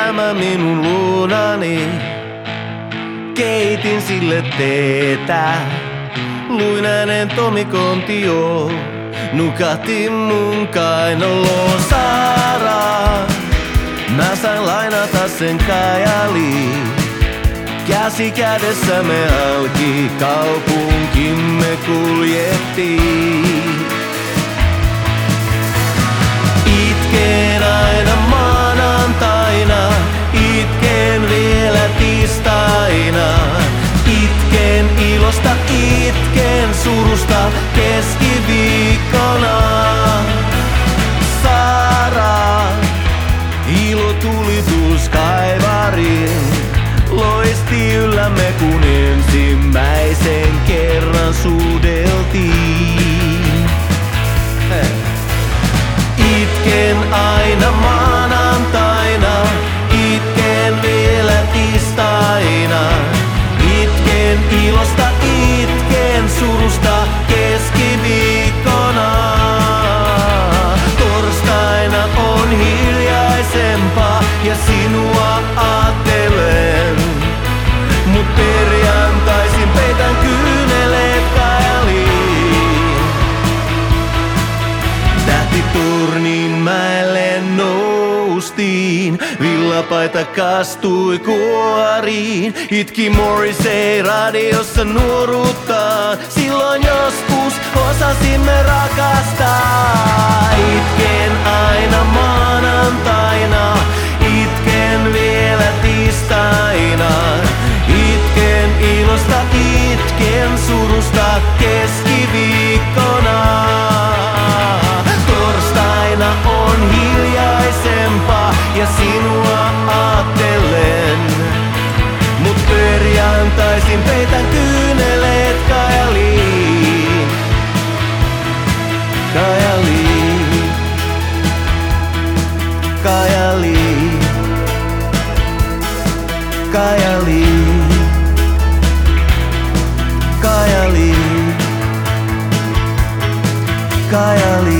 elämä minun luonani. Keitin sille teetä, luin hänen tomikontio. Nukahti mun kainaloon Saara. Mä sain lainata sen kajaliin. Käsi kädessä me halki kaupunkimme kuljettiin. Itken aina maanantaina, itken vielä tiistaina. Itken ilosta, itken surusta keskiviikkona. Saara, ilotulitus kaivariin. Loisti yllämme kun ensimmäisen kerran suudeltiin. Itken aina maanantaina, itken vielä tiistaina. Itken ilosta, itken surusta keskiviikkona. Torstaina on hiljaisempaa ja sinua ajattelen. Mut perjantaisin peitän kyyneleet kajaliin. Tähtitorninmäelle noustiin, villapaita kastui kuoriin. Itki Morrissey radiossa nuoruuttaan, silloin joskus osasimme rakastaa. Itken aina maanantaina, itken vielä tiistaina. Itken ilosta, itken surusta keskiviikkona. Torstaina on hiljaisempaa ja sinua ajattelen. Mut perjantaisin peitän kyyneleet kajaliin. Kajaliin. Kajaliin. Kajaliin. Kajaliin. Kajaliin.